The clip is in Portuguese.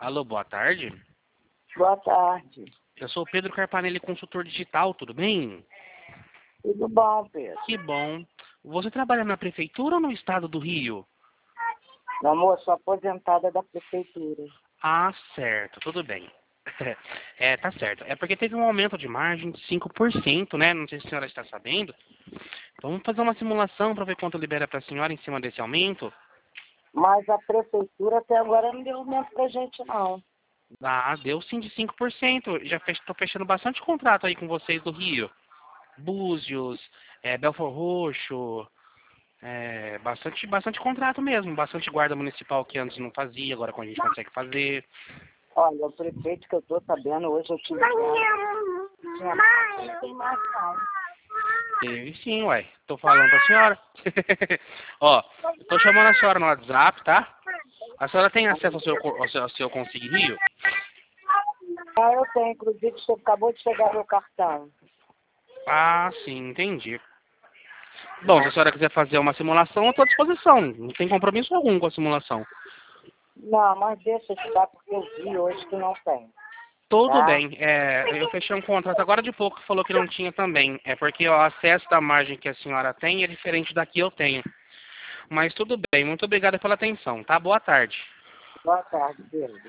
Alô, boa tarde. Boa tarde. Eu sou o Pedro Carpanelli, consultor digital, tudo bem? Tudo bom, Pedro? Que bom. Você trabalha na prefeitura ou no estado do Rio? Meu amor, sou aposentada da prefeitura. Ah, certo, tudo bem. Tá certo. É porque teve um aumento de margem de 5%, né? Não sei se a senhora está sabendo. Vamos fazer uma simulação para ver quanto libera para a senhora em cima desse aumento? Mas a prefeitura até agora não deu aumento pra gente, não. Ah, deu sim de 5%. Já estou fechando bastante contrato aí com vocês do Rio. Búzios, Belford Roxo, bastante contrato mesmo. Bastante guarda municipal que antes não fazia, agora a gente consegue fazer. Olha, o prefeito que eu tô sabendo, hoje eu tive... Tinha mais, não tem mais, não. Teve sim, ué. Tô falando pra senhora. Ó, eu tô chamando a senhora no WhatsApp, tá? A senhora tem acesso ao seu Consigue Rio? Ah, eu tenho, inclusive, acabou de chegar meu cartão. Ah, sim, entendi. Bom, se a senhora quiser fazer uma simulação, eu estou à disposição. Não tem compromisso algum com a simulação. Não, mas deixa eu te dar, porque eu vi hoje que não tem. Tudo Tá? bem. Eu fechei um contrato agora de pouco que falou que não tinha também. É porque o acesso da margem que a senhora tem é diferente da que eu tenho. Mas tudo bem. Muito obrigado pela atenção, tá? Boa tarde. Boa tarde, Pedro.